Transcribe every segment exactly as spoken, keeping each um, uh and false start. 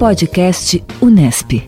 Podcast Unesp.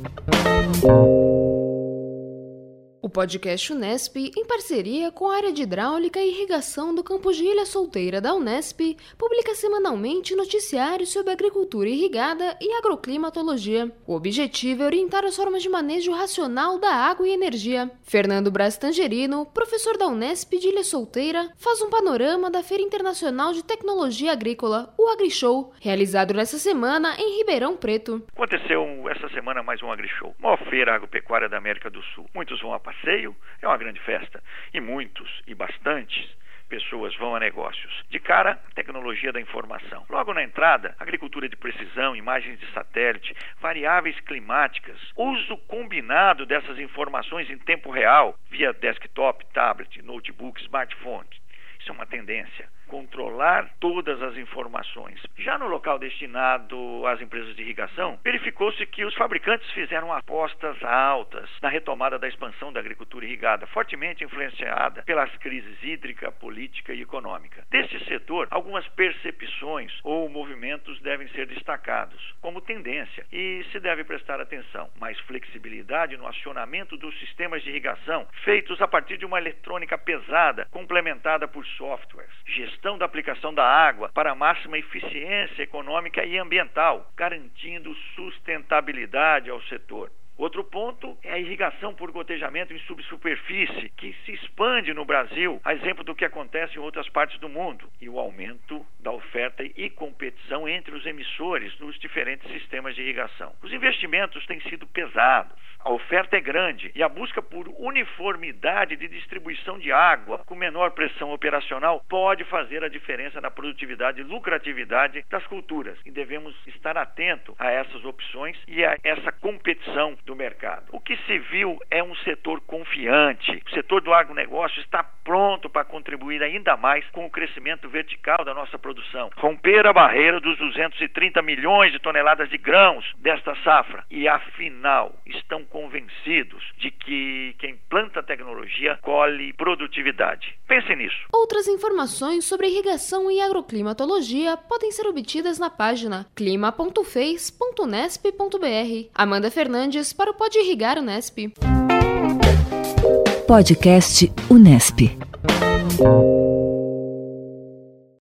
O podcast Unesp, em parceria com a área de hidráulica e irrigação do campus de Ilha Solteira da Unesp, publica semanalmente noticiários sobre agricultura irrigada e agroclimatologia. O objetivo é orientar as formas de manejo racional da água e energia. Fernando Braz Tangerino, professor da Unesp de Ilha Solteira, faz um panorama da Feira Internacional de Tecnologia Agrícola, o AgriShow, realizado nesta semana em Ribeirão Preto. Aconteceu essa semana mais um AgriShow, maior feira agropecuária da América do Sul. Muitos vão a passeio, é uma grande festa, e muitos, e bastantes, pessoas vão a negócios. De cara, tecnologia da informação. Logo na entrada, agricultura de precisão, imagens de satélite, variáveis climáticas, uso combinado dessas informações em tempo real, via desktop, tablet, notebook, smartphone. Isso é uma tendência. Controlar todas as informações. Já no local destinado às empresas de irrigação, verificou-se que os fabricantes fizeram apostas altas na retomada da expansão da agricultura irrigada, fortemente influenciada pelas crises hídrica, política e econômica. Deste setor, algumas percepções ou movimentos devem ser destacados como tendência e se deve prestar atenção. Mais flexibilidade no acionamento dos sistemas de irrigação, feitos a partir de uma eletrônica pesada, complementada por softwares. Gestão da aplicação da água para máxima eficiência econômica e ambiental, garantindo sustentabilidade ao setor. Outro ponto é a irrigação por gotejamento em subsuperfície, que se expande no Brasil, a exemplo do que acontece em outras partes do mundo, e o aumento da oferta e competição entre os emissores nos diferentes sistemas de irrigação. Os investimentos têm sido pesados, a oferta é grande e a busca por uniformidade de distribuição de água com menor pressão operacional pode fazer a diferença na produtividade e lucratividade das culturas, e devemos estar atentos a essas opções e a essa competição do mercado. O que se viu é um setor confiante. O setor do agronegócio está pronto para contribuir ainda mais com o crescimento vertical da nossa produção. Romper a barreira dos duzentos e trinta milhões de toneladas de grãos desta safra. E, afinal, estão convencidos de que quem planta tecnologia colhe produtividade. Pense nisso. Outras informações sobre irrigação e agroclimatologia podem ser obtidas na página clima ponto fez ponto unesp ponto br. Amanda Fernandes para o Pode Irrigar Unesp. Podcast Unesp.